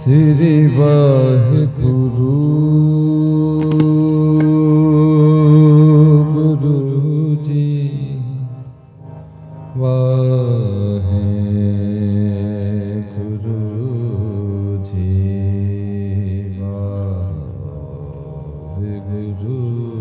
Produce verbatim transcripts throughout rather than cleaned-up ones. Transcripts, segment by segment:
ਸ੍ਰੀ ਵਾਹਿਗੁਰੂ ਗੁਰੂ ਜੀ ਵਾਹਿਗੁਰੂ ਜੀ ਵਾਹਿਗੁਰੂ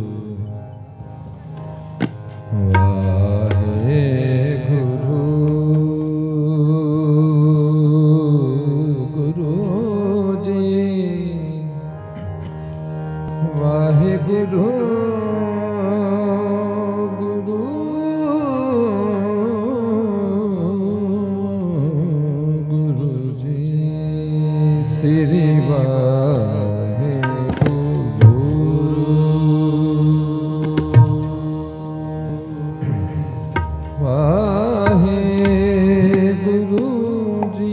ਵਾਹਿਗੁਰੂ ਗੁਰੂ ਗੁਰੂ ਜੀ ਸ੍ਰੀ ਵਾਹਿਗੁਰੂ ਵਾਹਿਗੁਰੂ ਜੀ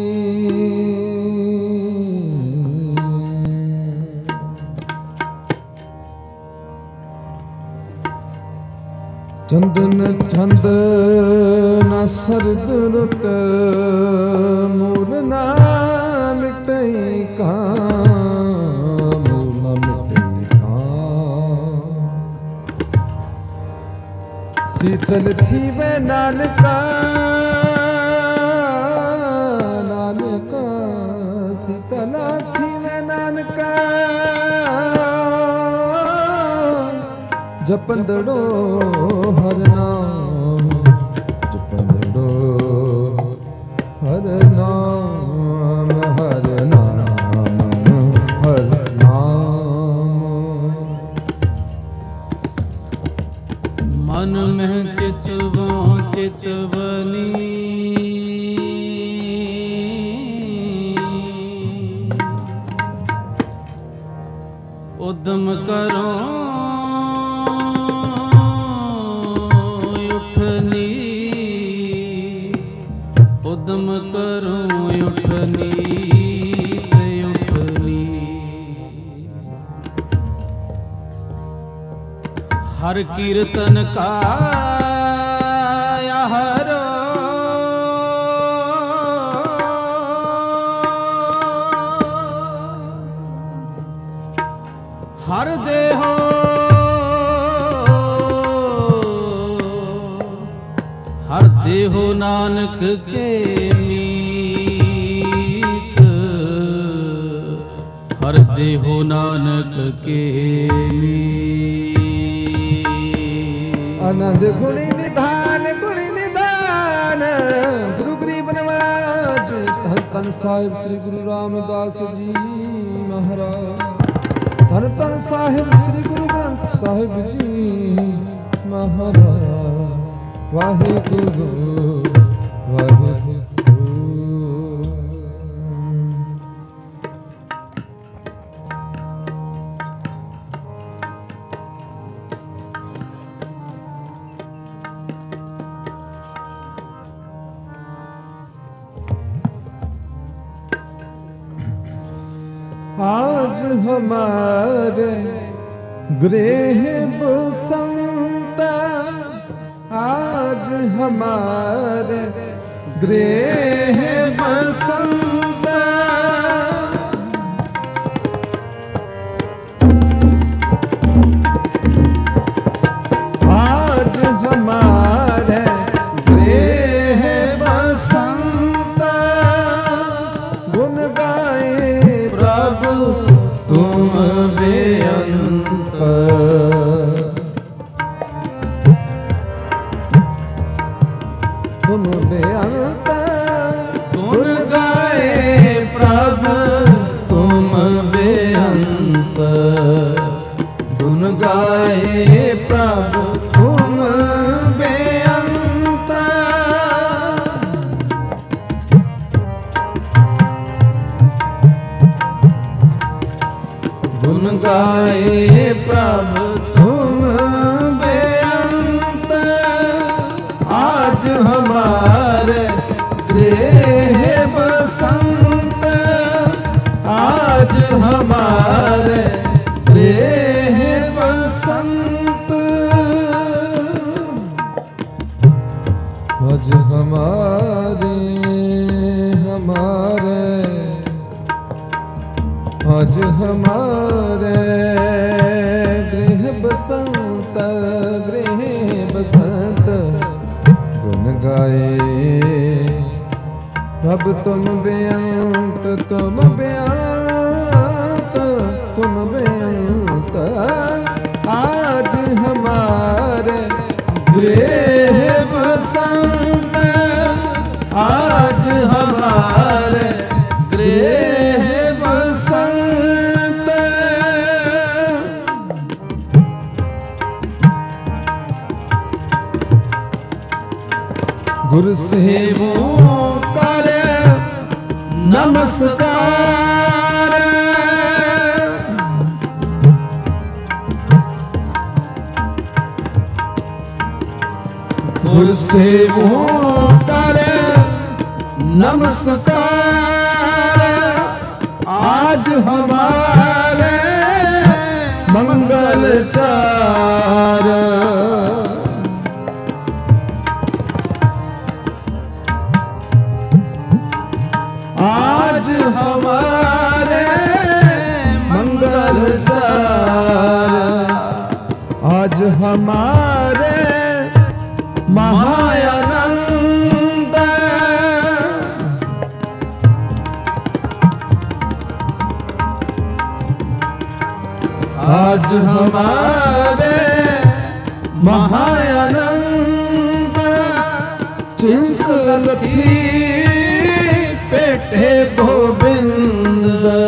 ਚੰਦਨ ਚੰਦ ਨਾ ਸਰਦ ਰੁਤ ਮੂਲ ਨਾ ਮਿਟਈ ਕਾ ਮੂਲ ਨਾ ਮਿਟਈ ਕਾ ਸੀਤਲ ਥੀਵੇ ਨਾਨਕਾ ਨਾਨਕਾ ਸੀਤਲ ਥੀਵੇ ਨਾਨਕਾ ਜਪੰਦੜੋ ਹਰ ਨਾਮ ਜਪੰਦੜੋ ਹਰ ਨਾਮ ਹਰ ਨਾਮ ਹਰ ਨਾਮ ਮਨ ਮਹਿ ਚਿਤਵੋ ਚਿਤਵਨੀ ਉਦਮ ਕਰੋ ਉਦਮ ਕਰੋ ਉਠਨੀ ਤੇ ਉਠਨੀ ਹਰ ਕੀਰਤਨ ਕਾ ਹਰੋ ਹਰ ਦੇਹੋ ਹਰ ਦੇਹੋ ਨਾਨਕ ਕੇ ਮੀਤ ਹਰ ਦੇਹੋ ਨਾਨਕ ਕੇ ਮੀਤ ਆਨੰਦ ਗੁਣੀ ਨਿਧਾਨ ਗੁਣੀ ਨਿਧਾਨ ਗੁਰੂ ਗਰੀਬ ਨਵਾਜ ਧੰਨ ਧੰਨ ਸਾਹਿਬ ਸ੍ਰੀ ਗੁਰੂ ਰਾਮਦਾਸ ਜੀ ਮਹਾਰਾਜ ਧੰਨ ਧੰਨ ਸਾਹਿਬ ਸ੍ਰੀ ਗੁਰੂ ਗ੍ਰੰਥ ਸਾਹਿਬ ਜੀ ਮਹਾਰਾਜ ਵਾਹਿਗੁਰੂ ਵਾਹਿਗੁਰੂ आज हमारे गृह बसंत आज हमारे गृह बसंत आज हमारे गृह बसंत गुण गाए प्रभु तुम बेअंत तुम बेअंत गुण गाए प्रभु तुम बेअंत गुण गाए प्रभु तुम बेअंत गुण गाए प्रभु तुम बेअंत आज हमारे गृह बसंत आज हमारे गृह बसंत आज हमारे हमारे आज हमारे गृह बसंत गृह बसंत गुन गाए प्रभ तुम बेअंत तुम बेअंत तुम बेअंत आज हमारे गृह बसंत आज हमारे गृह बसंत गुरु सेवों कर नमस्कार गुरु सेवों कर नमस्कार आज हमारे मंगल चार आज हमारे मंगल चार आज हमारे महायानंद आज हमारे महायानंद चिंतन थी पेटे गोविंद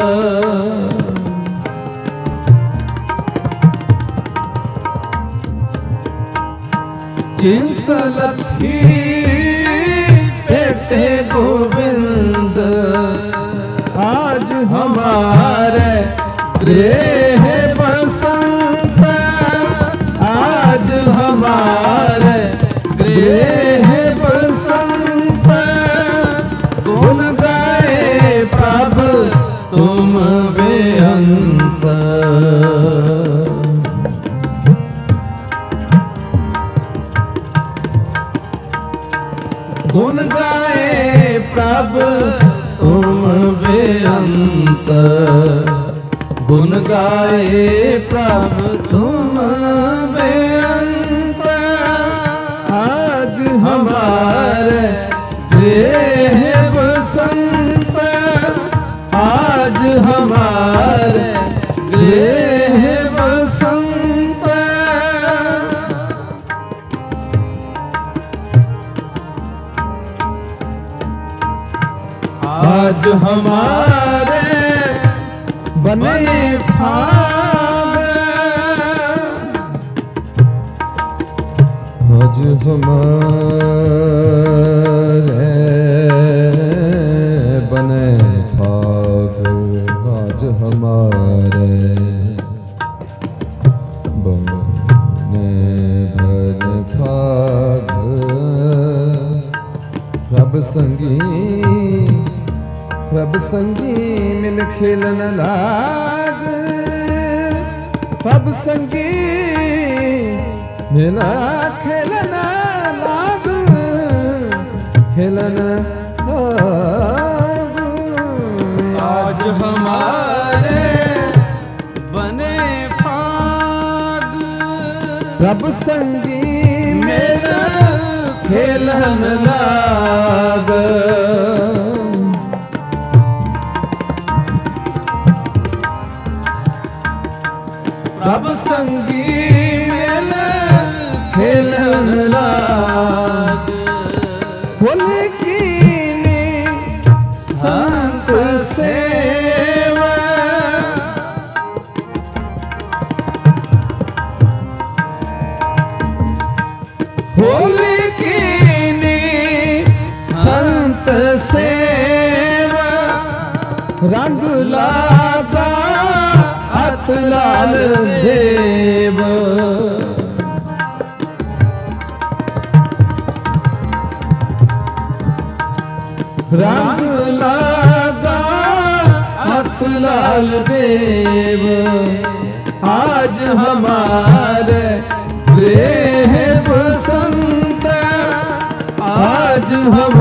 चिंतन थी पेटे गोविंद आज हमारे गृह बसंत आज हमारे गृह बसंत गुण गाए प्रभु तुम बेअंत गुण गाए प्रभु तुम बेअंत गुण गाए प्रभु तुम बेअंत आज हमारे गृह बसंत आज हमारे गृह बसंत आज हमारे बने फाग आज हमारे बने फाग आज हमारे बने बने फाग रब संगी रब संगी मिल खेलन लाग रब संगी मिल खेलन लाग खेलन लाग आज हमारे बने फाग रब संगी मेरा खेलन लाग रब संगी मेल खेलन लाग बोल कीने संत सेवा होली कीने संत सेवा रंग लागा हथ लाल देव रंग लागा हथ लाल देव आज हमारे गृह बसंत आज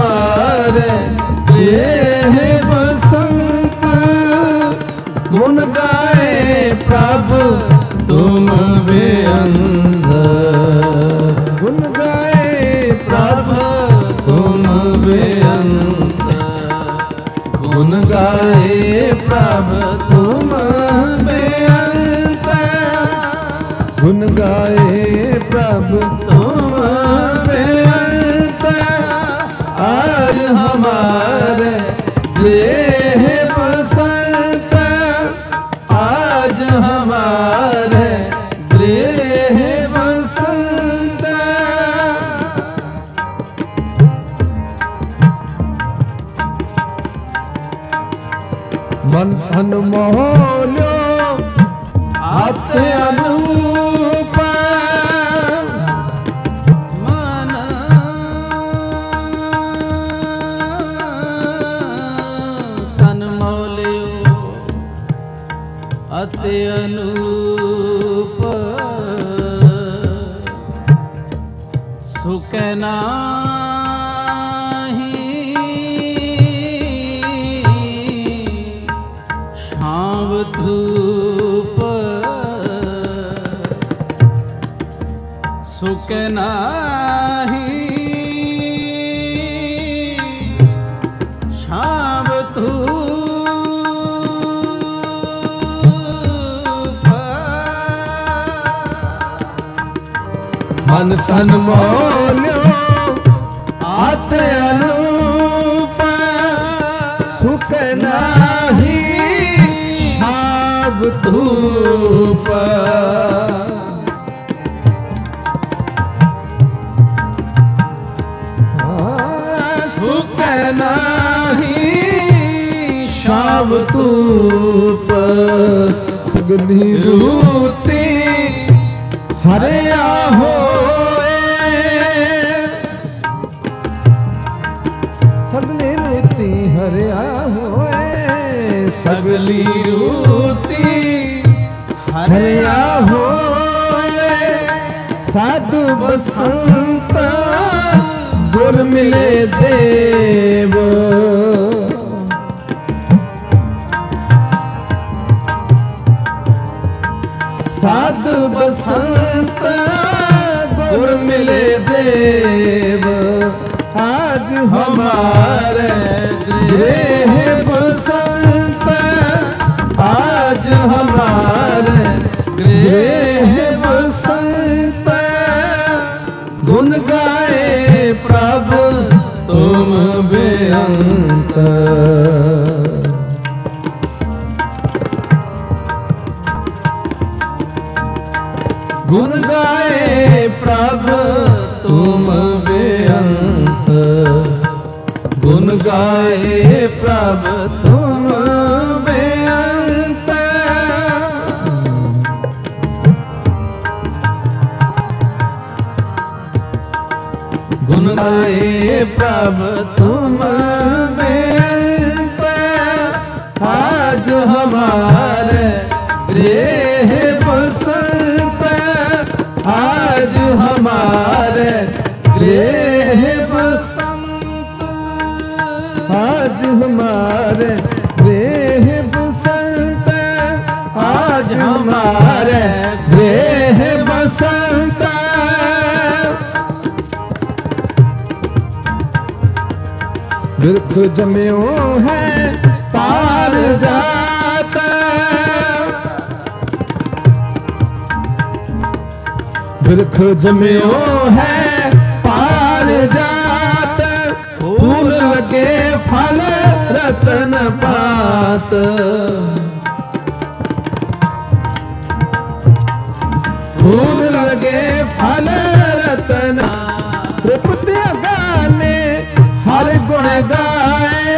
हमारे गृह बसंत गुण बेअंत गुण गाए प्रभु तुम बेअंत गुण गाए प्रभु तुम बेअंत गुण गाए प्रभु तुम बेअंत आज हमारे गृह बसंत आज हमारे गृह बसंत मन धन मोहल्यो आत अनूप मन तन मोहल्यो अत अनूप सुख नाही शाम धूप सुख नाही शाम धूप मन तन मोल्यो आत अनूप सुख नाही शाम धूप सुख नाही शाम धूप सगली रूती हरिया होए सगली रूती हरिया होए सगली रूती हरिया होए साधु बसंत गुर मिले देव साधु बसंत गुर मिले देव आज हमारे गृह बसंत आज हमारे गृह बसंत गुण गाए प्रभु तुम बेअंत गुण गाए प्रभु तुम बेअंत गुण गाए प्रभु तुम बेअंत गुण गाए प्रभु तुम बेअंत आज हमारे गृह बसंत आज हमारे गृह बसंत आज हमारे गृह बसंत आज हमारे गृह बसंत बिरख जम्यो है पार जाता बिरख जम्यो है पार जात फूल लगे फल रतन पात फूल लगे फल रतन तृप्ति गाने हर गुण गाए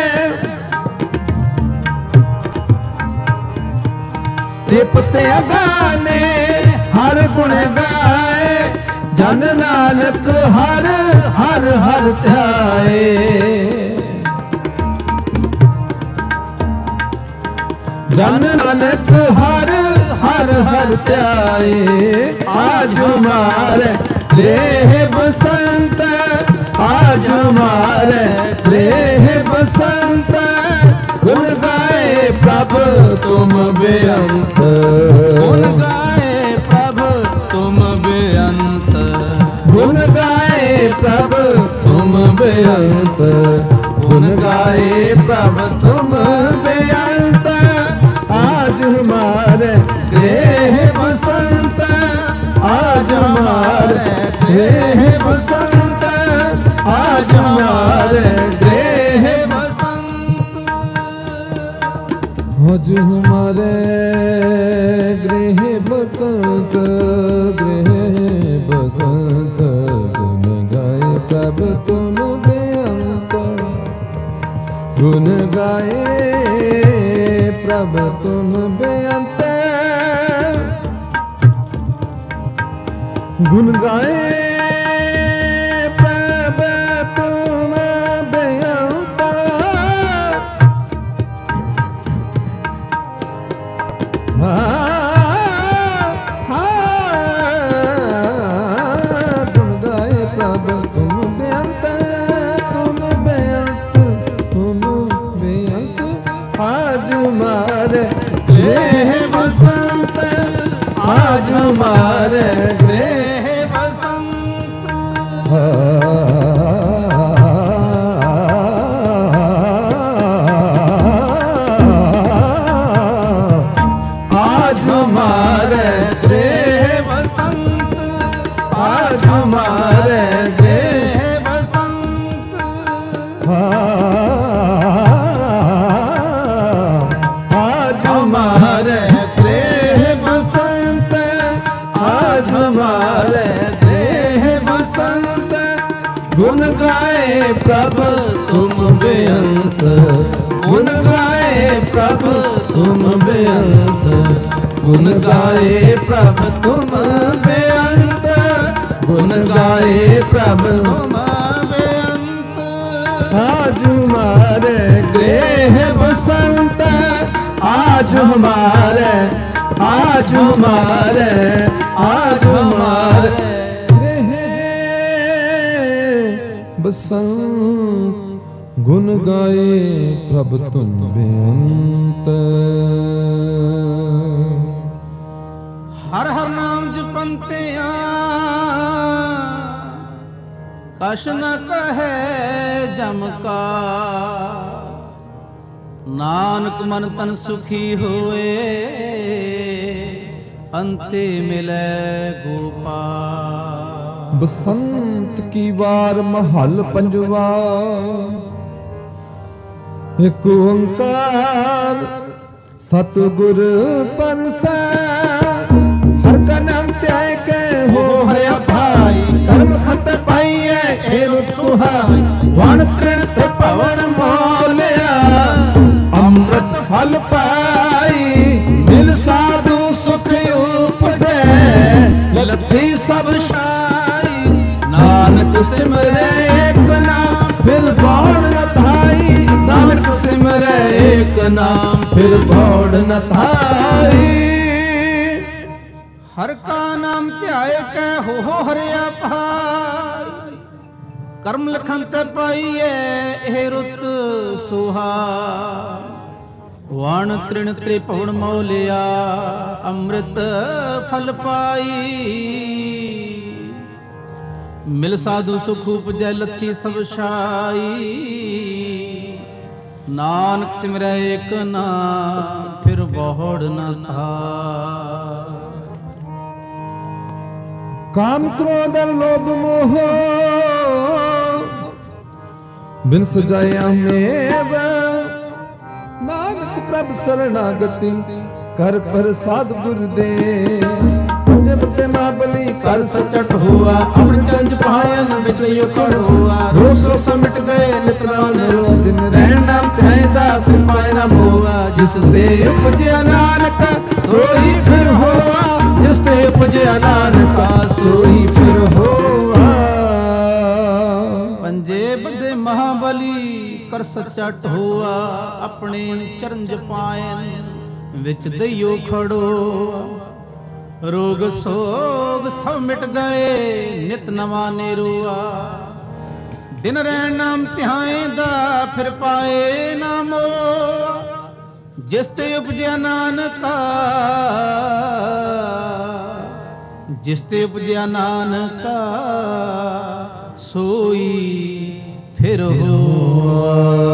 तृप्ति गाने हर गुण गाए जन नानक हर हर हर ध्याए जन नानक हर हर हर ध्याए आज हमारे गृह बसंत आज हमारे गृह बसंत गुण गाए प्रभु तुम बेअंत गुण गाए प्रभु गाए प्रभ तुम बेअंत, गुण गाए प्रभ तुम बेअंत। आज हमारे गृह बसंत, आज हमारे गृह बसंत, आज हमारे गृह बसंत। आज हमारे गृह बसंत, गृह बसंत, गुण गाए प्रभ तुम बेअंत, गुण गाए प्रभ तुम बेअंत, गुण गाए प्रभ तुम बेअंत। गुण गाए प्रभ तुम बेअंत, तुम बेअंत, तुम बेअंत। आज हमारे गृह बसंत, आज हमारे गृह बसंत। आज हमारे गृह बसंत, आज हमारे गृह बसंत। आज हमारे गृह बसंत, आज हमारे गृह बसंत। गुण गाए प्रभ तुम बेअंत, गुण गाए प्रभ तुम बेअंत, गुण गाए प्रभ तुम बेअंत, गुण गाए प्रभ तुम बेअंत। आज हमारे गृह बसंत, आज हमारे, आज हमारे, आज हमारे गृह बसंत, गुण गाए प्रभ तुम बेअंत। हर हर नाम जपंतिया कछ न कहे जम का, नानक मन तन सुखी होए अंते मिले गोपाल। बसंत की वार महल पंजवा, एक ओंकार सतगुर परसाद। हर का नाम त्याय के हो हया भाई, कर्म खत पाइए ए रुत सुहाई। वण तृण ते पवन मोलिया, अमृत फल पाई। मिल साधु सुख उपजे, लथी सब शाई। नानक सिमरे एक नाम फिर बौड़ न थाई, नानक सिमरे एक नाम फिर बौड़ न थाई। हर का नाम ध्याय के हो हो हरिया भाई, कर्म लखन ते पाइए ए रुत सुहाई। वाण तृण त्रिभुवन मौलिया, अमृत फल पाई। मिल साधु सुख उपजै लथी सब शाई। नानक सिमरै एक नाम फिर बहुड़ न था। काम क्रोध और लोभ मोह बिन सजाया में, नानक प्रभ शरणागति कर प्रसाद गुरुदेव। जब ते महाबली कर सचट हुआ, अमृत चंज पायन विच युखड़ हुआ। रोग सो समिट गए नित्रा निरो, दिन रहन नाम त्यायदा फिर पाए न मोआ। जिस ते उपजया नानक सोई फिर होआ, जिस ते उपजया नानक सोई फिर होआ। पंजे बदे महाबली कर सचट हुआ, अपने चरण पायन विच दइयो खड़ो। रोग सोग सब मिट गए नित नवा निरुआ। दिन रहन नाम ध्याएंदा फिर पाए ना मोआ। जिस ते उपजया नानका, जिस ते उपजया नानका सोई फिर होआ।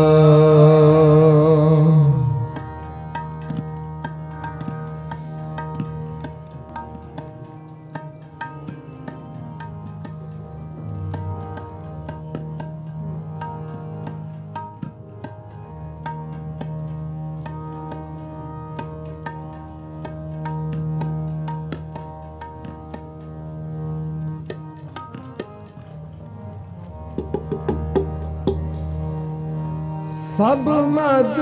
सब मद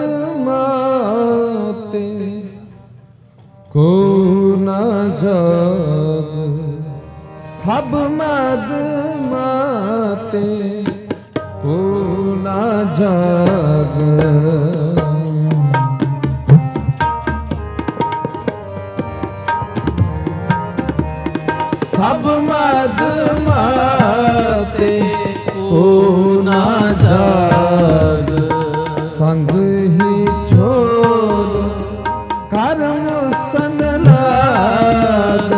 माते को न जाग, सब मद माते को न जाग। सब मद माते को न जाग, संग ही छोड़ कर्म सन लाग।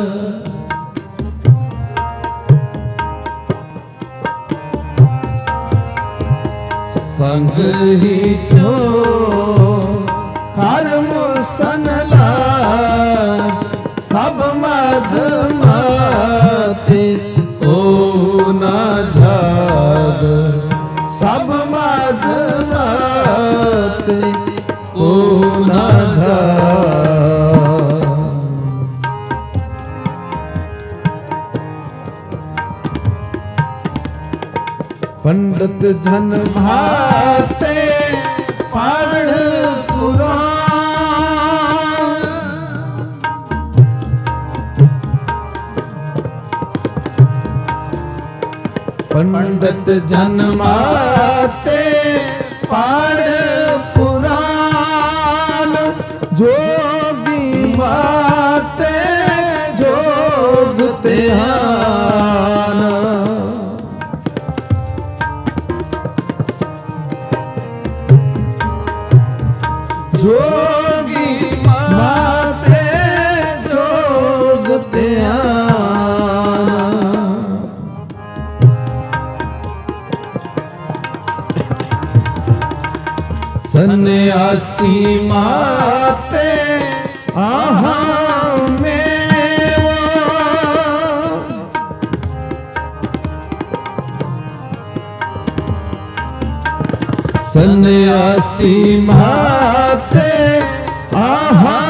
संग ही छोड़ कर्म सन लाग। सब मद माते को न जाग, सब मद माते को न जाग। पंडित जन भाते पढ़ पुराण, पंडित जन माते पढ़ पुराण। जोगी माते जोग ध्यान, जोगी माते जोग ध्यान। सन्यासी माते आहा में सन्यासी माते आहा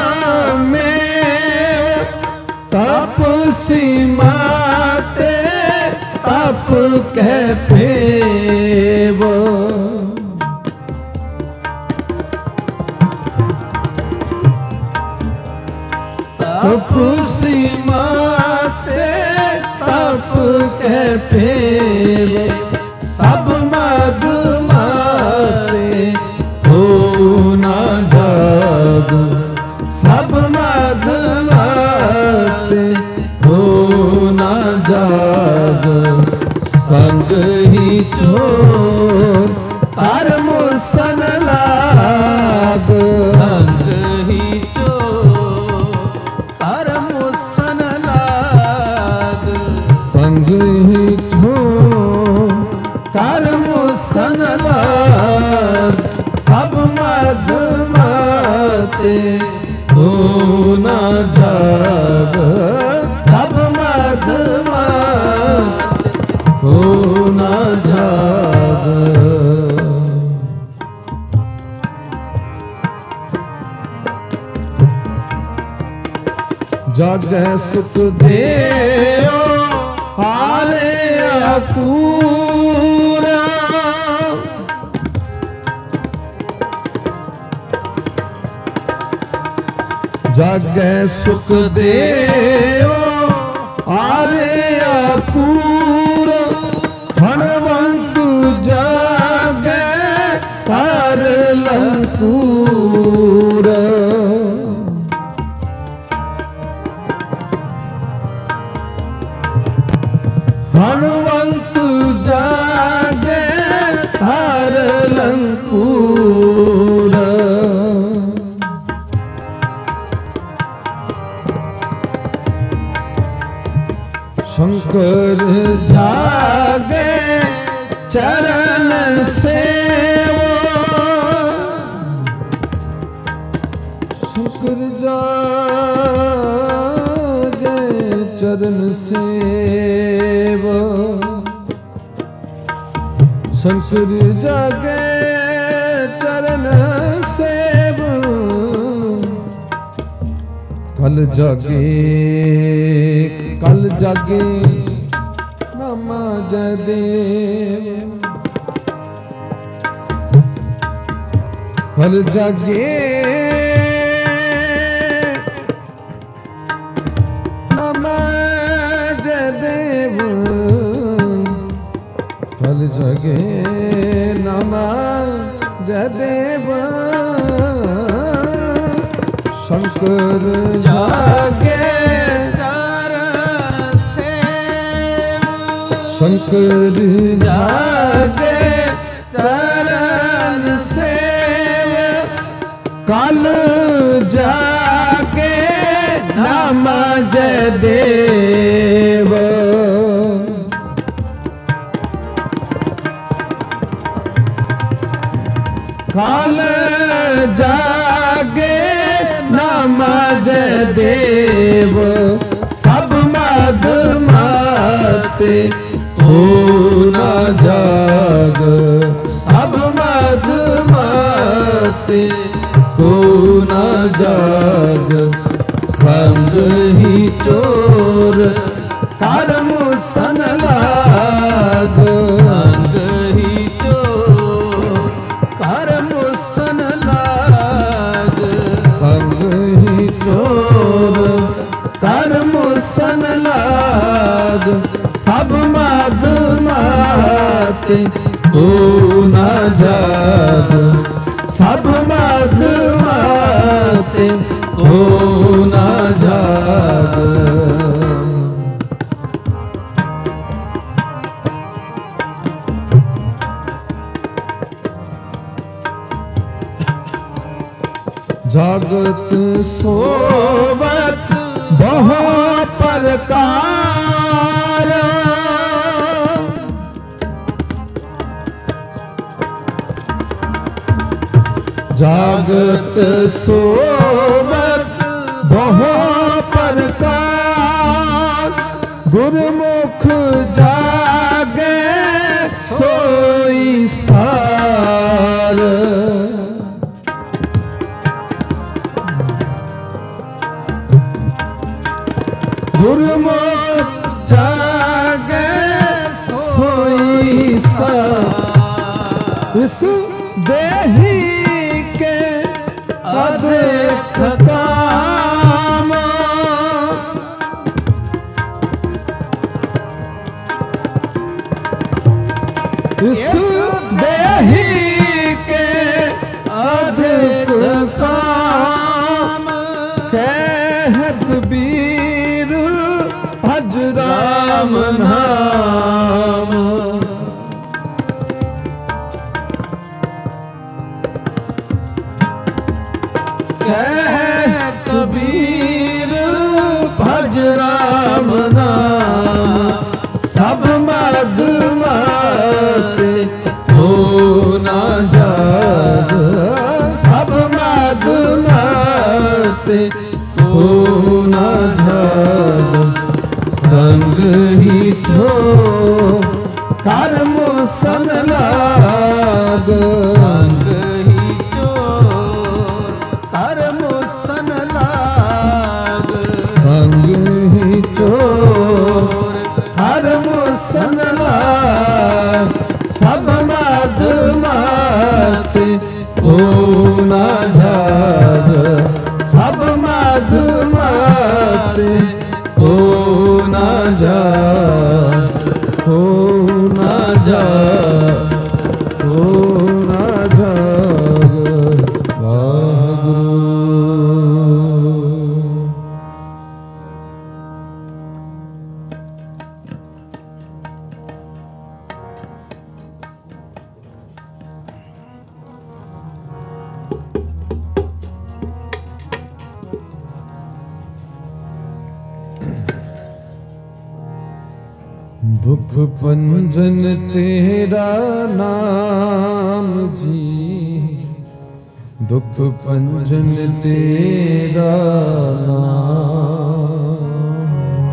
में। तपसी माते तप कह फेव, तपसी माते तप कह फेव। सब मद माते को न जाग, सब मद माते को न जाग। संग ही छोड़ कर्म सन लाग, संग ही छोड़ कर्म सन लाग। संग ही छोड़ कर्म सन लाग। सब मद माते को न जाग, सब मद माते को न जाग। जागै सुख देओ हारे अकूरा, जागै सुख देओ हारे अकूरा। हणवंत जागै कर लंकूर, हनुमंत जागे हर लंकूर। शंकर जा चरण सेवो शंकर जागे चरण सेवो शंकर जागे चरण सेव कल जागे कल जागे नामा जय देव कल जागे नामा जय देव कल जागे नामा जय देव शंकर जागे चरण सेव शंकर जागे चरण सेव कल जागे नाम जय देव काल जागे नाम जय देव सब मद माते हो न जाग सब मद माते हो न जाग संग ही चोर कर्म सन लाग संग ही चोर कर्म सन लाग संग ही चोर कर्म सन लाग सब मद माते हो न जाग सब मद माते हो न जाग जागत सोवत बहु प्रकार जागत सोवत बहु प्रकार गुरमुख जागे सोई सार गुरमुख जागे सोई सार इस देही के अधिक काम इस देही के अधिक काम कहत बीर भज राम नाम कह कबीर भज राम नाम सब मद माते हो न जाग सब मद माते हो न जाग संग ही छो कर्म सन लाग संग ही चोर कर्म सन लाग संग ही चोर कर्म सन लाग सब मद माते हो न जाग सब मद माते हो न जाग हो न जाग हो न जाग वाहिगुरू दुख पंजन तेरा नाम जी, दुख पंजन तेरा नाम,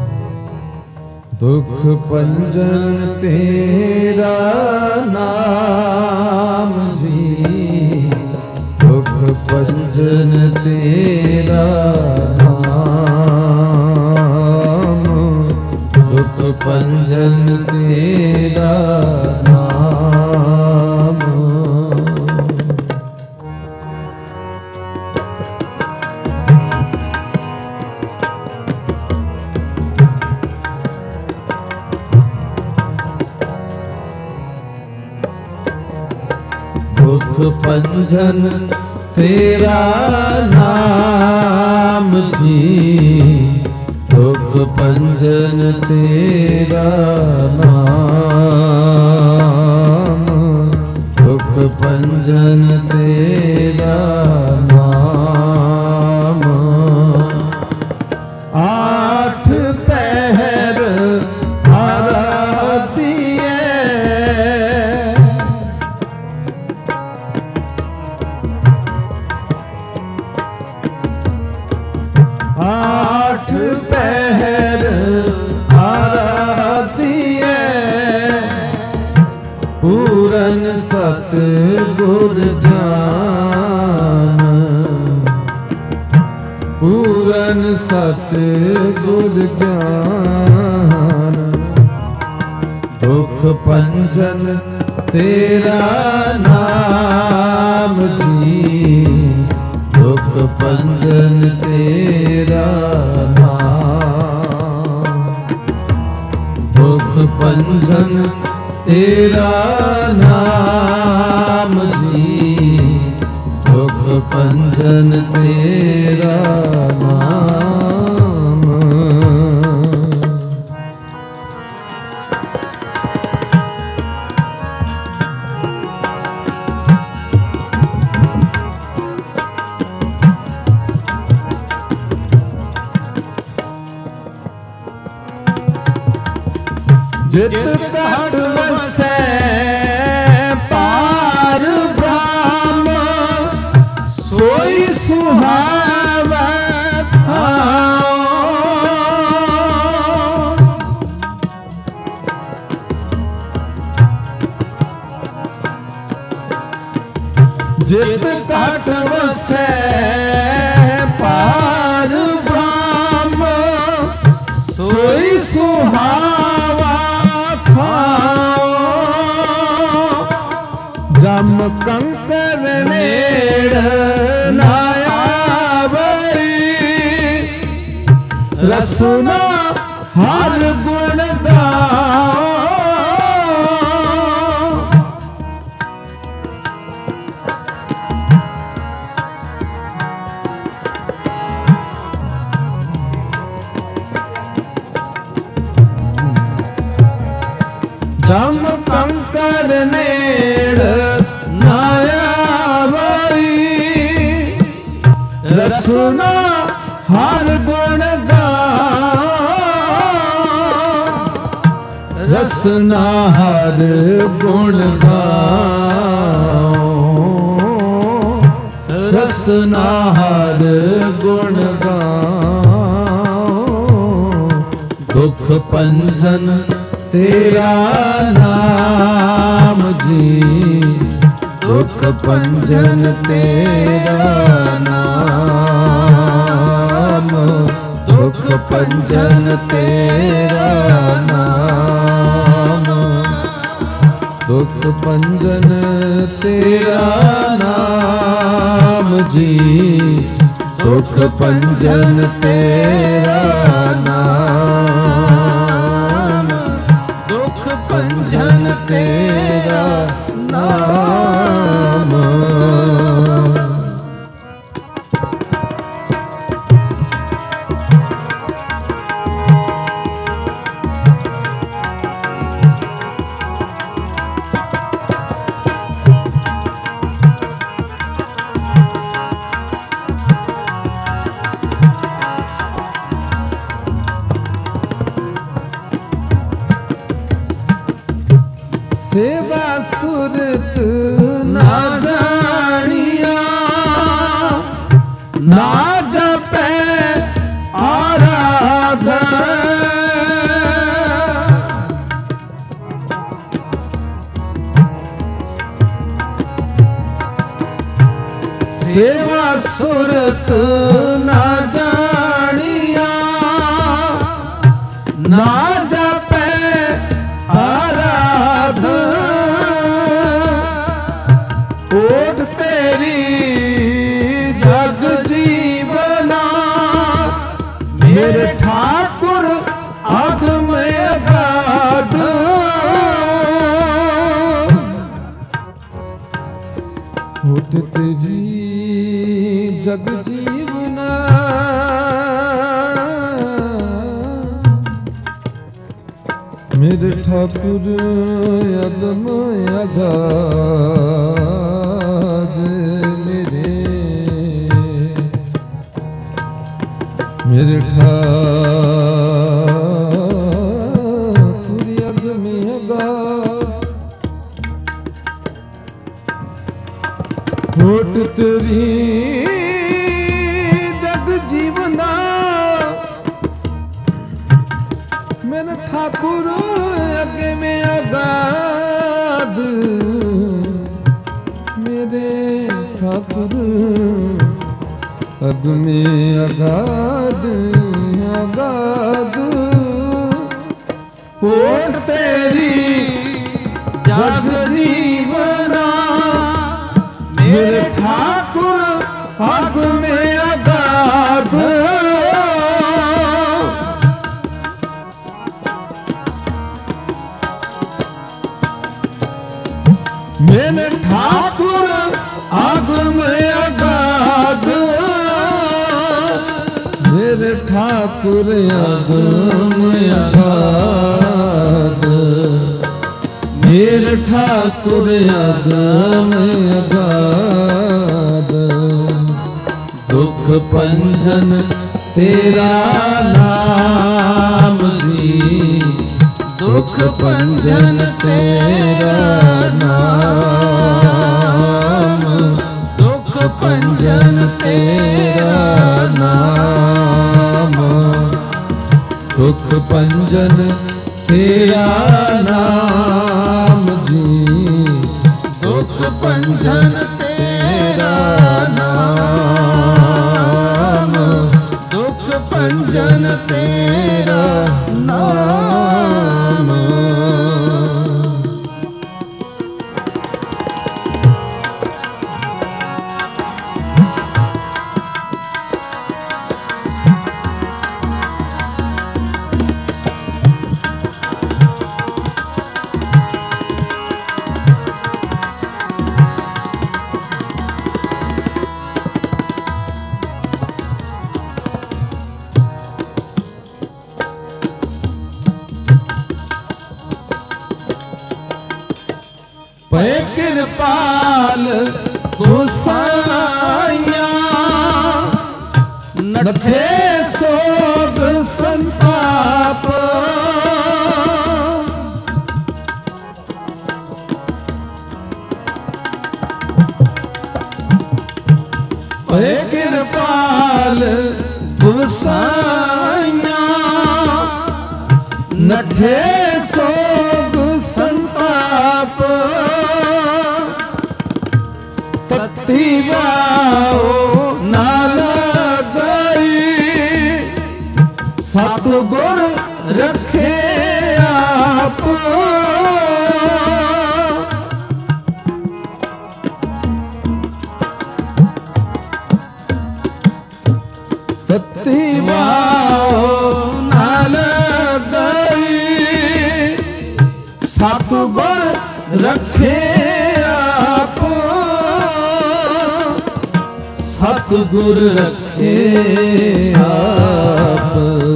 दुख पंजन तेरा नाम जी, दुख पंजन तेरा नाम, दुख पंजन तेरा नाम। दुख पंजन तेरा नाम जी, दुख पंजन तेरा नाम, दुख पंजन तेरा नाम। आठ पहर आरती आठ पहर आरती पूरन सत गुर ज्ञान, पूरन सत गुर ज्ञान। दुख पंजन तेरा नाम जी, दुख पंजन तेरा नाम, दुख पंजन तेरा नाम जी, दुख पंजन तेरा नाम। जित काट वसै पार ब्रह्म, सोई सुहावै ठाव। जित काट वसै पार ब्रह्म, सोई सुहावा जम कंकर नेड़ नायावरी, रसना हर गुण गाओ। जम कंकर नेड़ नायावरी, रसना हर गुण गाओ। रसना हर गुण गाओ, रसना हर गुण गाओ। दुख पंजन तेरा नाम जी, दुख पंजन तेरा नाम, दुख पंजन तेरा नाम, दुख पंजन तेरा नाम जी, दुख पंजन तेरा नाम, दुख पंजन तेरा नाम। सेवा सुरत ना जानिया ना जपे आराधन सेवा सुरत ना जानिया ना जपे आराधन ओट तेरी जग जीवना मेरे ठाकुर अगम अगाध ओट तेरी जग जीवना मेरे ठाकुर अगम अगाध मेरे मेरे ठाकुर अगम अगाध होठ तेरी जग जीवना मेरे ठाकुर अगे में अगाध मेरे ठाकुर अग में अगाध अगाध होठ तेरी जग जीवना मेरे ठाकुर अग में अगाध मेरे ठाकुर अग में अगाध मेरे ठाकुर अग में अगाध मेरे ठाकुर अग में अगाध दुख पंजन तेरा नाम जी दुख पंजन तेरा नाम दुख पंजन तेरा नाम दुख पंजन तेरा नाम जी दुख पंजन तेरा नाम दुख पंजन तेरा नाम पै कृपाल गोसाइया नठे सोग संताप पै कृपाल गोसाइया नठे सोग संताप तत्ती बाओ नाल गई सतगुर रखे आप तत्ती बाओ नाल गई सतगुर रखे आप सतगुर रखे आप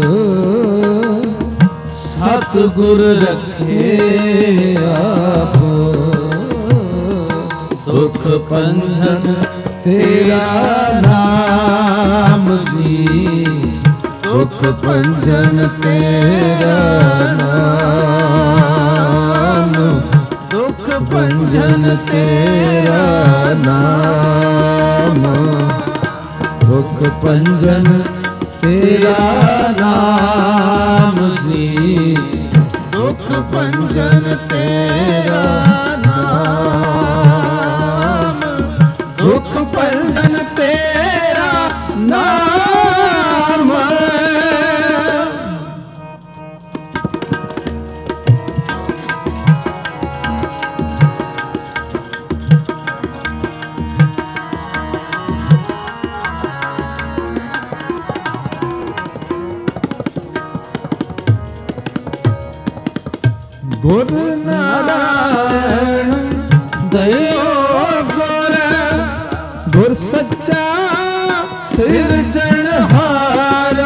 सतगुर रखे आप दुख पंजन तेरा नाम जी दुख पंजन तेरा नाम दुख ਦੁਖ ਭੰਜਨ ਤੇਰਾ ਨਾਮ, ਦੁਖ ਭੰਜਨ ਤੇਰਾ ਨਾਮ ਜੀ, ਦੁਖ ਭੰਜਨ ਤੇਰਾ ਨਾਮ, ਦੁਖ ਭੰਜਨ ਤੇਰਾ ਨਾਮ। ਗੁਰ ਨਾਰਾਇਣ ਦਇਓ ਗੁਰ, ਗੁਰ ਸੱਚਾ ਸਿਰਜਣਹਾਰ,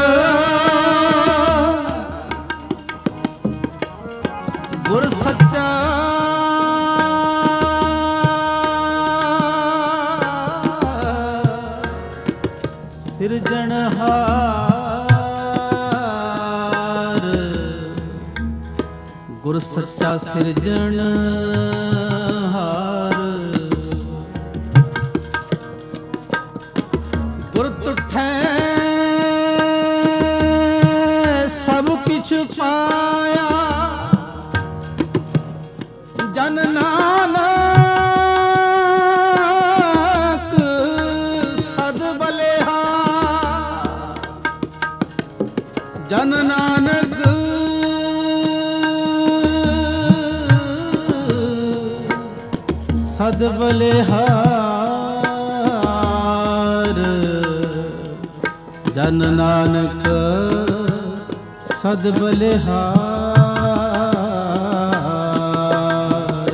ਗੁਰ ਸੱਚਾ ਸਿਰਜਣਹਾਰ, ਗੁਰ ਸੱਚਾ ਸਿਰਜਣਹਾਰ, ਗੁਰ ਤੁਠੈ ਸਭ ਕਿਛ ਪਾਇਆ, ਜਨ ਨਾਨਕ ਸਦ ਬਲਿਹਾਰ, ਜਨ ਨਾਨਕ ਸਦ ਬਲਿਹਾਰ, ਜਨ ਨਾਨਕ ਸਦ ਬਲਿਹਾਰ।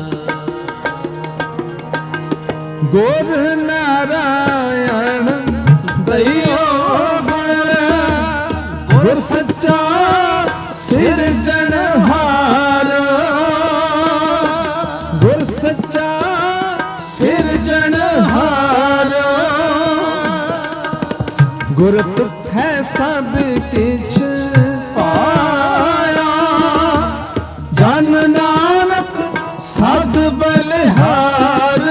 ਗੁਰ ਨਾਰਾਇਣ ਦਇਓ ਗੁਰ, ਗੁਰ ਸੱਚਾ ਸਿਰਜਣਹਾਰ, ਗੁਰ ਸੱਚਾ ਸਿਰਜਣਹਾਰ, ਗੁਰ ਤੁਠੈ ਸਭ ਕਿਛ ਪਾਇਆ, ਜਨ ਨਾਨਕ ਸਦ ਬਲਿਹਾਰ।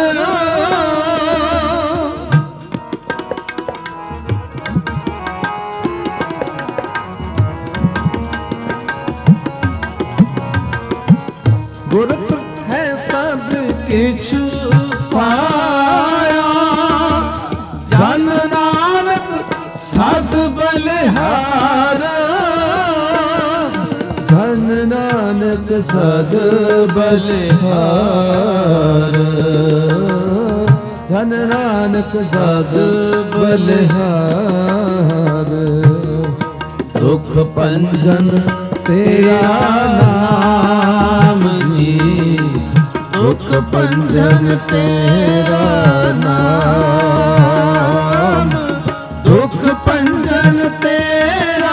ਗੁਰ ਤੁਠੈ ਸਭ ਕਿਛ ਪਾਇਆ, ਜਨ ਨਾਨਕ ਸਦ ਬਲਿਹਾਰ, ਜਨ ਨਾਨਕ ਸਦ ਬਲਿਹਾਰ, ਜਨ ਨਾਨਕ ਸਦ ਬਲਿਹਾਰ। ਦੁਖ ਭੰਜਨ ਤੇਰਾ ਨਾਮ ਜੀ, ਦੁਖ ਭੰਜਨ ਤੇਰਾ ਨਾਮ, ਦੁਖ ਭੰਜਨ ਤੇਰਾ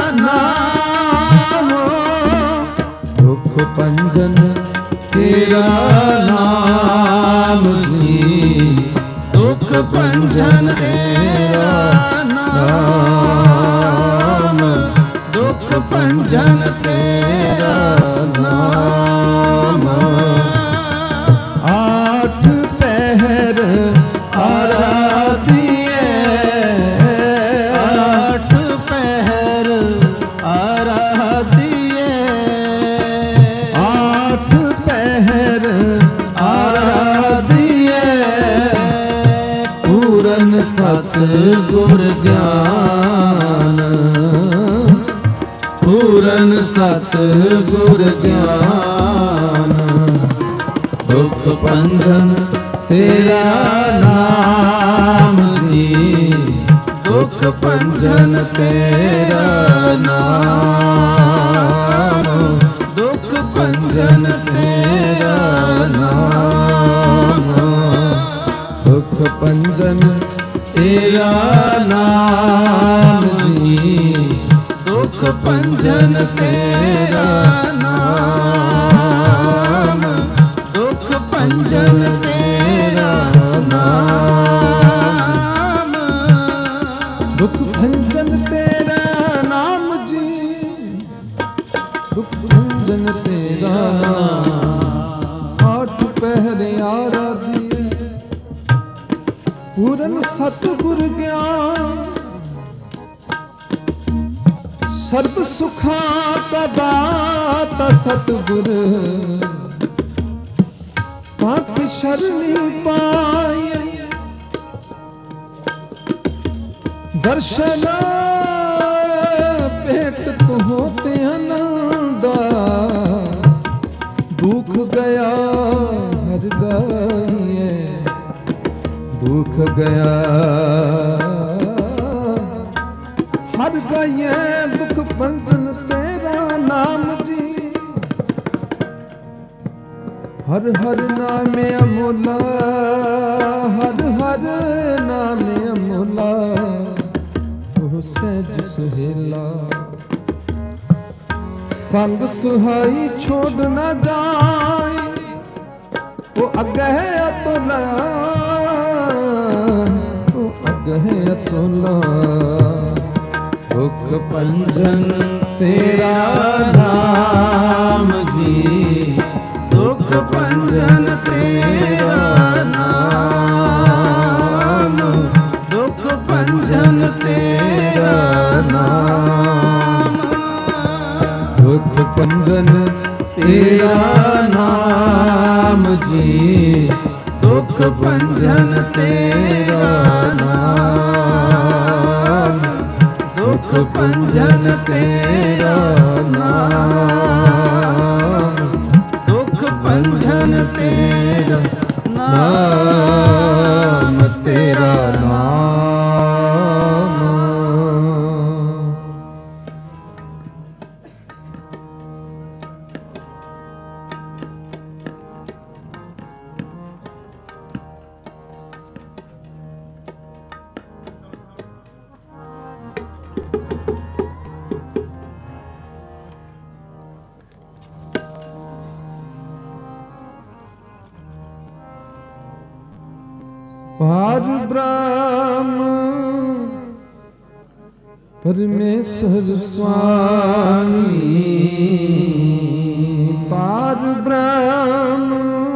ਨਾਮ, ਦੁਖ ਭੰਜਨ ਤੇਰਾ ਨਾਮ ਜੀ, ਦੁਖ ਭੰਜਨ ਤੇਰਾ ਨਾਮ, ਦੁਖ ਭੰਜਨ ਤੇਰਾ ਨਾਮ। ਆਠ ਪਹਿਰ ਆਰਾਧੀਏ, ਆਠ ਪਹਿਰ ਆਰਾਧੀਏ, ਆਠ ਪਹਿਰ ਆਰਾਧੀਏ, ਪੂਰਨ ਸਤ ਗੁਰ ਗਿਆਨ, ਪੂਰਨ ਸਤ ਗੁਰ ਗਿਆਨ, ਦੁਖ ਭੰਜਨ ਤੇਰਾ ਨਾਮ ਜੀ, ਦੁਖ ਭੰਜਨ ਤੇਰਾ ਨਾਮ, ਦੁਖ ਭੰਜਨ ਤੇਰਾ ਨਾਮ, ਦੁਖ ਭੰਜਨ ਤੇਰਾ ਨਾਮ ਜੀ, ਦੁਖ ਭੰਜਨ ਤੇਰਾ ਨਾਮ, ਦੁਖ ਭੰਜਨ ਤੇਰਾ ਨਾਮ, ਦੁਖ ਭੰਜਨ ਤੇਰਾ ਨਾਮ ਜੀ, ਦੁਖ ਭੰਜਨ ਤੇਰਾ ਨਾਮ। ਆਠ ਪਹਿਰੇ ਆਰਾਧੀਏ। ਪੂਰਨ ਸਤਿਗੁਰ ਗਿਆਨ ਸਰਬ ਸੁਖਾਂ ਕਾ ਦਾਤਾ ਸਤਿਗੁਰ ਪਾਕ ਸ਼ਰਣੀ ਪਾਏ। ਦਰਸ਼ਨ ਭੇਟ ਤੁਹੋਂ ਤੇ ਆਨੰਦਾ ਦੁਖ ਗਿਆ ਹਰ ਗਈਏ। ਦੁਖ ਗਿਆ ਹਰ ਗਈਏ ਦੁਖ ਬੰਧਨ ਤੇਰਾ ਨਾਮ ਜੀ। ਹਰ ਹਰ ਨਾਮੇ ਅਮੋਲਾ ਹਰ ਹਰ ਨਾਮੇ ਅਮੋਲਾ ਉਹ ਸਹਿਜ ਸੁਹੇਲਾ। ਸੰਗ ਸੁਹਾਈ ਛੋੜ ਨਾ ਜਾਏ ਉਹ ਅਗਹਿ ਅਤੁਲਾ ਉਹ ਅਗਹਿ ਅਤੁਲਾ। ਦੁਖ ਪੰਜਨ ਤੇਰਾ ਨਾਮ ਜੀ। ਦੁਖ ਪੰਜਨ ਤੇਰਾ ਨਾਮ। ਦੁਖ ਪੰਜਨ ਤੇਰਾ ਨਾਮ। ਦੁਖ ਪੰਜਨ ਤੇਰਾ ਨਾਮ ਜੀ। ਦੁਖ ਪੰਜਨ ਤੇਰਾ ਨਾਮ। ਦੁਖ ਪੰਜਨ ਤੇਰਾ ਨਾਮ। ਦੁਖ ਪੰਜਨ ਤੇਰਾ ਨਾਮ। ਤੇਰਾ ਨਾਮ। पार ब्रह्म परमेश्वर स्वामी। पार ब्रह्म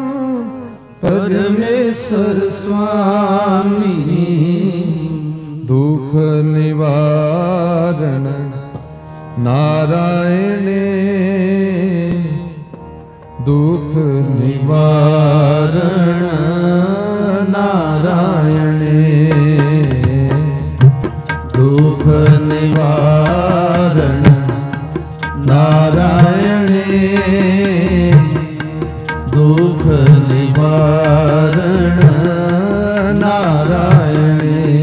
परमेश्वर स्वामी। दुख निवारण नारायणे। दुख निवारण नारायणे। दुख निवारण नारायणे। दुख निवारण नारायणे।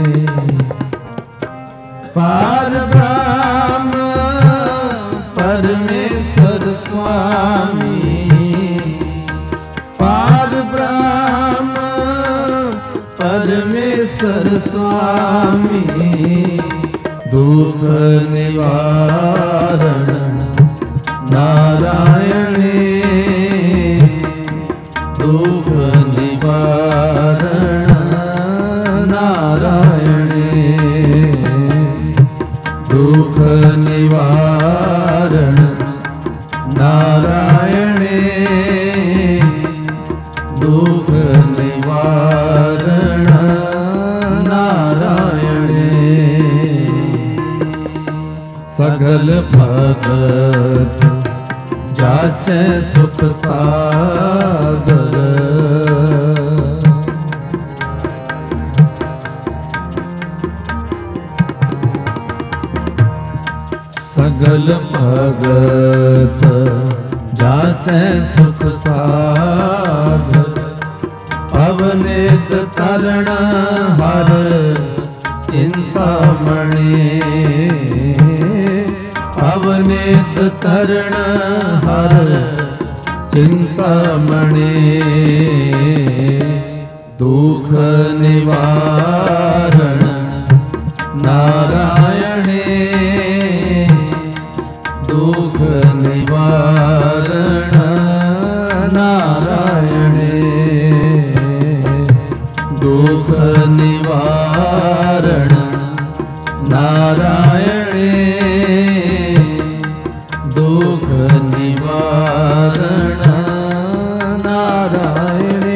पार ब्रह्म परमेश्वर स्वामी। पार ब्रह्म परमेश्वर स्वामी। दुख निवारण नारायणे। दुख निवारण नारायणे। दुख निवारण नारायणे। दुख निवारण नारायणे। सगल भगत जाचै सुख सागर। सगल भगत जाचै सुख सागर। अवनित तरण हर चिंतामणि। अवनित तरण हर चिंतामणि। दुख निवारण नारायणे। दुख निवारण नारायणे। दुख निवारण नारायणे। दुख निवारण नारायणे। नारायणे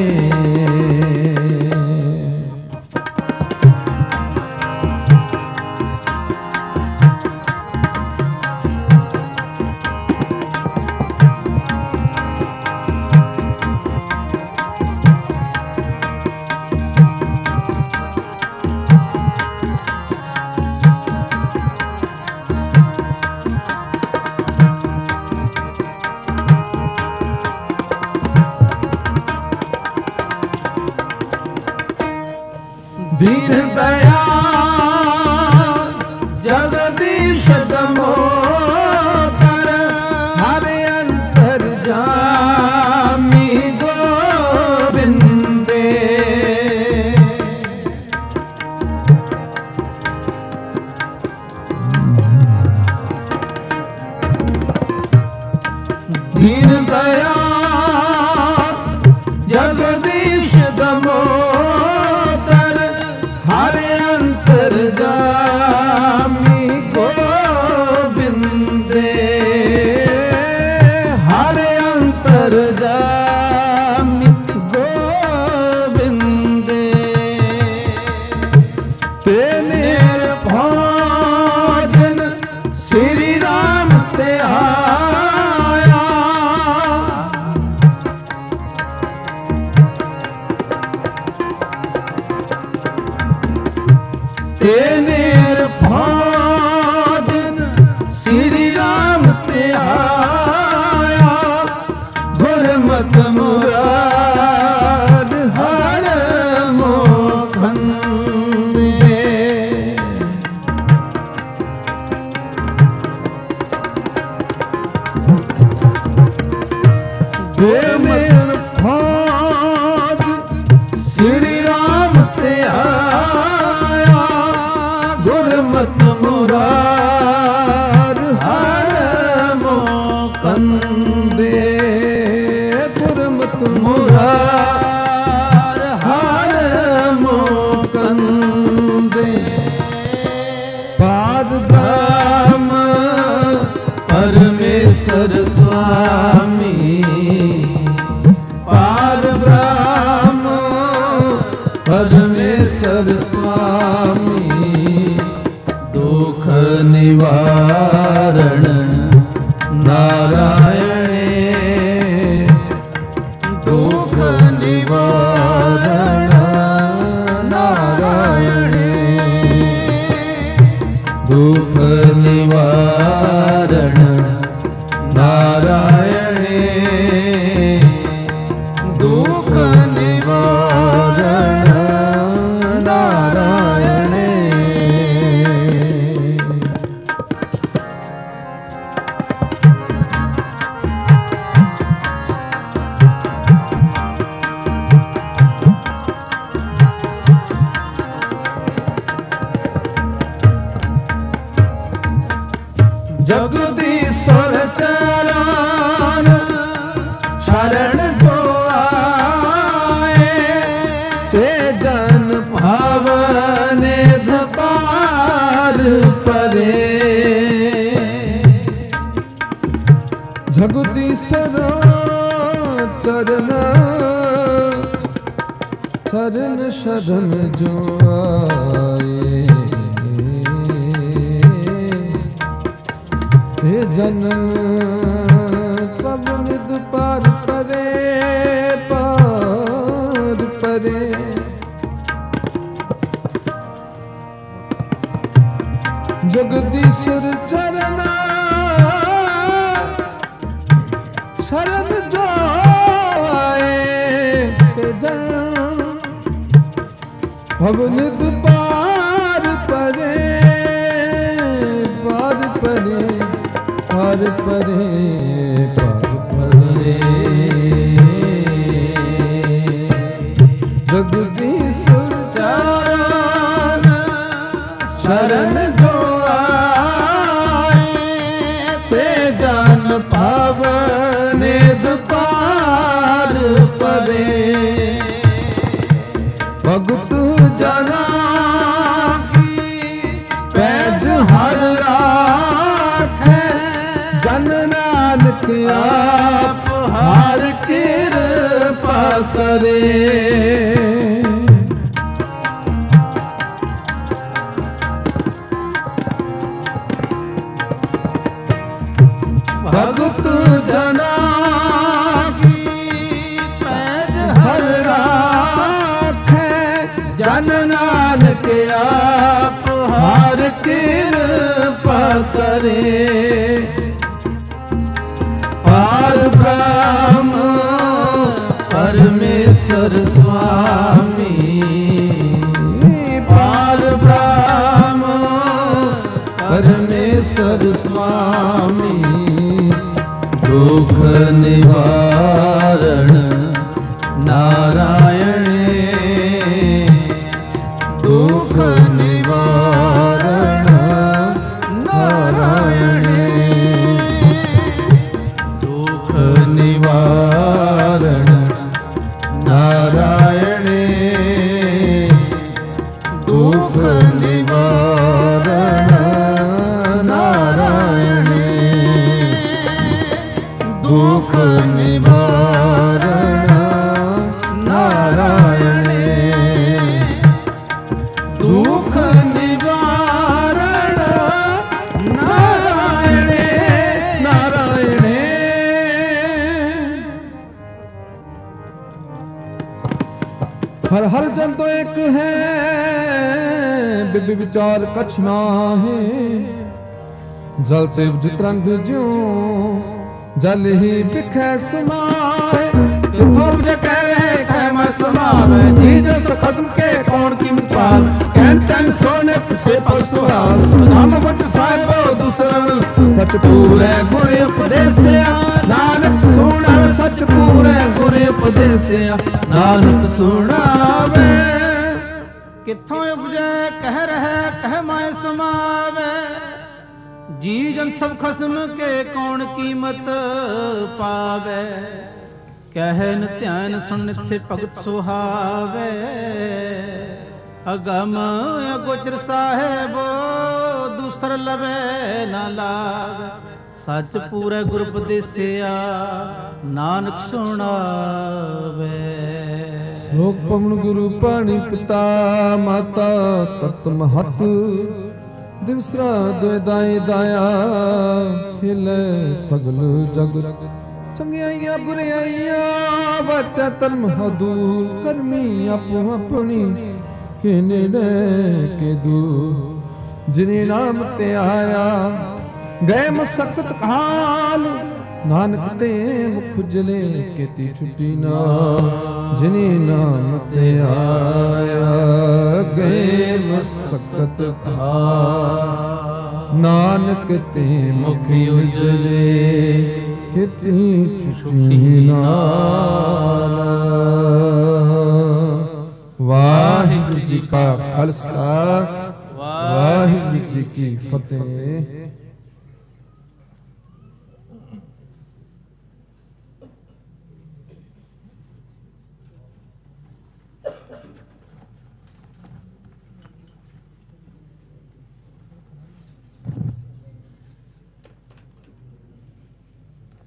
दीन दया जगदीश दामोदर हरे अंतर जामी गोविंदे दीन दया जगदीश दामोदर हरे अंतर जामी गोविंदे हरे अंतर जामी गोविंदे तेने भोजन श्री राम ते आया तेने भोजन श्री राम ते आया गुरमत मुराद हर मोखंदे तेने भोज श्री राम ते आया गुरमत मुरार हर मोकंदे गुरमत मुरार हर मोकंदे पाद ब्रह्म परमेश्वर स्वामी पाद ब्रह्म परमेश्वर स्वामी दुख निवारण नारायणे दुख निवारण नारायणे दुख निवारण नारायणे दुख निवारण नारायणे जगदीश्वर चरण शरण जो आए ते जन भावने धपार परे जगदीश्वर चरण शरण शरण जो आए हे जन पवन पार परे पार परे जगदीश्वर चरण शरण जो आए हे जन पवन पार परे पार परे पार परे पार परे जगदीश्वर चरण शरण जो आए ते जान पावने पार परे भगत जना की पैज हर राखे जन नानक आप हर कृपा ਕਰੇ। ਭਗਤ ਜਨਾ ਕੀ ਪੈਜ ਹਰ ਰਾਖੈ, ਜਨ ਨਾਨਕ ਆਪ ਹਰ ਕਿਰਪਾ ਕਰੇ। ਪਾਰ ਬ੍ਰਹਮ ਪਰਮੇਸ਼ਰ ਸੁਆਮੀ, ਪਾਰ ਬ੍ਰਹਮ ਪਰਮੇਸ਼ਰ ਸੁਆਮੀ, ਦੁਖ ਨਿਵਾਰਣ ਨਾਰਾਇਣੇ, ਦੁਖ ਨਿਵਾਰਣ ਨਾਰਾਇਣੇ, ਦੁਖ ਨਿਵਾਰਣ ਨਾਰਾਇਣੇ, ਦੁਖ ਨਿਵਾਰਣ ਨਾਰਾਇਣੇ, ਦੁਖ ਨਿਵਾਰਣ ਨਾਰਾਇਣੇ, ਦੁਖ ਨਿਵਾਰਣ ਨਾਰਾਇਣੇ, ਨਾਰਾਇਣੇ। हर हर जन तो एक है, बिबि विचार कछ नाहे, जल ते जित रंग ज्यों जल ही बिखै समाए। किथों जे कह रहे कह मैं समावे, जी जस खसम के कौन कीमत पावे। कहन तन सोनत से पर सुहाव, नाम बट साहिबो दूसरा सच पूरे गुर उपदेसिया। नानक सुनावे सच पूरे गुर उपदेसिया, नानक सुनावे। किथों उपजे कह रहे कह मैं समावे, जी जन सब खसम के कौन कीमत पावे। कहन ध्यान सुन से भगत सुहावे, अगम अगोचर साहेबो दूसर लवे न लावे। सच पूरे गुर उपदेसिया, नानक सुनावे। श्लोक पवन गुरु पाणी पिता माता तत महत, दिवसरा दुए दाए दाया, खिले सगल जगत। चंगियाइया बुराइया बचा तन हदूर, करमी आपो अपनी के नेड़े के दूर। जिने नाम ते आया गए मसकत काल, नानक ते मुख जले केती छुटी ना। जिने नाम ते आया गए मसकत काल, नानक ते मुख उजले केती छुटी ना। वाहिगुरु जी का खालसा, वाहिगुरु जी की फतेह।